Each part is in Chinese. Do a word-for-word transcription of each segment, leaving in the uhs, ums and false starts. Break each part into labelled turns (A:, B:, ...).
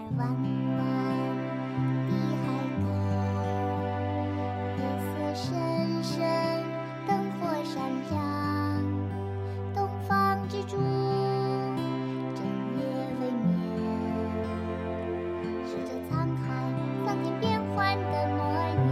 A: 弯弯的海港，夜色深深，灯火闪亮，东方之珠整夜未眠，是这沧海桑田变幻的诺言。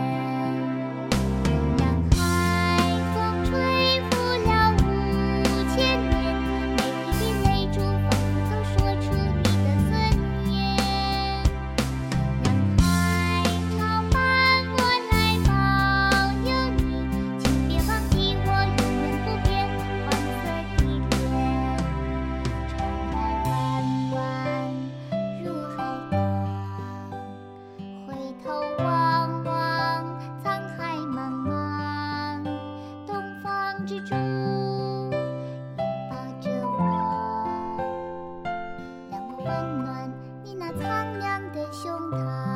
A: 让海风吹拂了五千年，每一滴泪珠仿佛曾说出你的尊严。让海潮漫过来保佑你，请别忘记我永远不变黄色的脸。船儿弯弯入海港，回头望望沧海茫茫，东方之珠拥抱着我，让我温暖你那苍凉的胸膛。